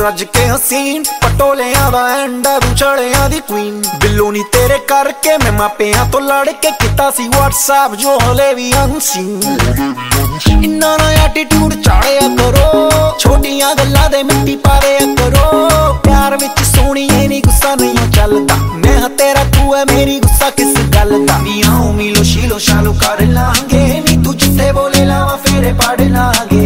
रज के हसीन पटोलियां दा एंडा चढ़िया दी क्वीन बिल्लो नी तेरे करके मैं मापियां तो लड़ के किता सी व्हाट्सएप जो हले भी अनसीन। इन्ना ना एटीट्यूड चाड़िया करो छोटियां गल्लां दे मिट्टी पा दिया करो प्यार विच सोहणीए नी गुस्सा नहीं चलदा मैं हां तेरा तू है मेरी गुस्सा किस गल दा नी आओ मिलो शीलो शालो कर लांगे नी तू जिथे बोले लावा फेरे पड़ लांगे।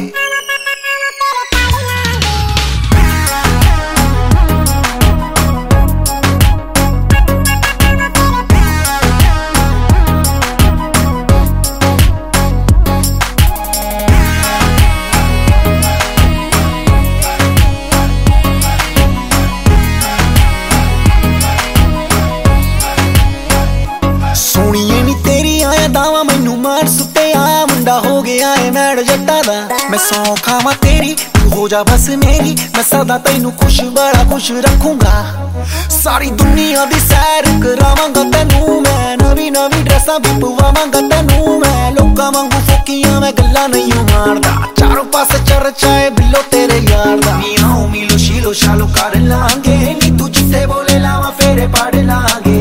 सोहणीए नी तेरी आया दावा मैनू मार सुते आ मुंडा हो गया है मैड जट्टा दा मैं सौ खावा तेरी तू हो जा बस मेरी मैं सदा तैनू खुश बड़ा खुश रखूंगा सारी दुनिया दी सैर करावांगा तैनू मैं नवी नवी ड्रेसां भी पवावांगा तैनू मैं लोकां वांगू फोकियां मैं गल्लां नहीं मारदा चारों पासे चर्चा है बिल्लो तेरे यार दा नी आओ मिलो शीलो शालो कर लांगे नी तू जिथे बोले लावा फेरे पड़ लांगे।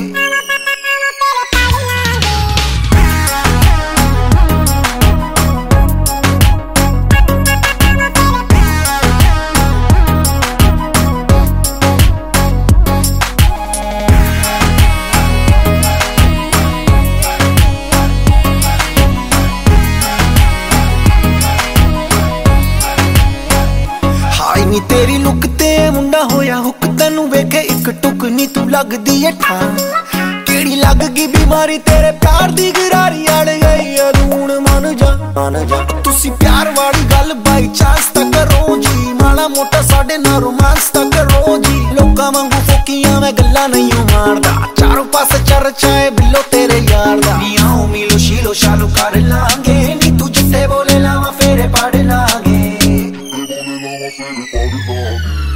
नी तेरी लुक ते मुंडा होया हुक तैनू वेखे एक टुक नी तू लगदी है ठान केड़ी लग गई बीमारी तेरे प्यार दी गिरारी अड़ गई अरूण मन जा तुसी प्यार वाली गल बाई चांस तक करो जी माड़ा मोटा साडे ना रोमांस तक करो जी लोकां वांगू फोकियां मैं गल्लां नहीं मारदा चारों पासे चर्चा है बिल्लो तेरे यार दा नी आओ मिलो शीलो शालो कर लांगे नी तू जिथे बोले लावा फेरे पड़ लांगे।